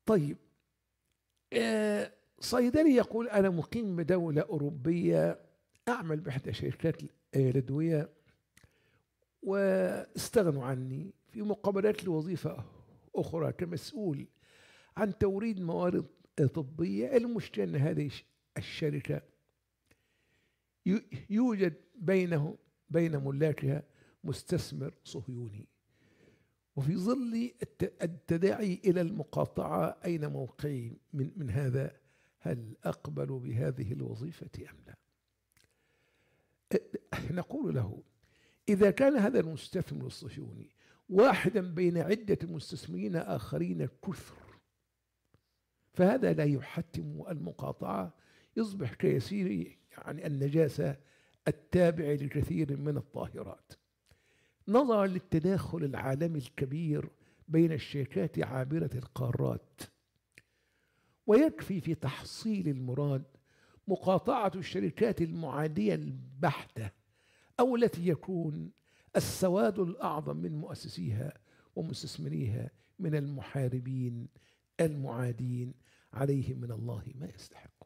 طيب، صيدلي يقول أنا مقيم بدولة أوروبية، أعمل بإحدى شركات الأدوية، واستغنوا عني في مقابلات لوظيفة أخرى كمسؤول عن توريد موارد طبية. المشكلة أن هذه الشركة يوجد بين ملاكها مستثمر صهيوني، وفي ظل التداعي إلى المقاطعة أين موقعي من هذا؟ هل أقبل بهذه الوظيفة أم لا؟ نقول له إذا كان هذا المستثمر الصهيوني واحدا بين عدة مستثمرين آخرين كثر، فهذا لا يحتم المقاطعة، يصبح كيسير يعني النجاسة التابع لكثير من الطاهرات. نظرا للتداخل العالمي الكبير بين الشركات عابرة القارات، ويكفي في تحصيل المراد مقاطعة الشركات المعادية البحتة، أو التي يكون السواد الأعظم من مؤسسيها ومستثمريها من المحاربين المعادين عليهم من الله ما يستحق.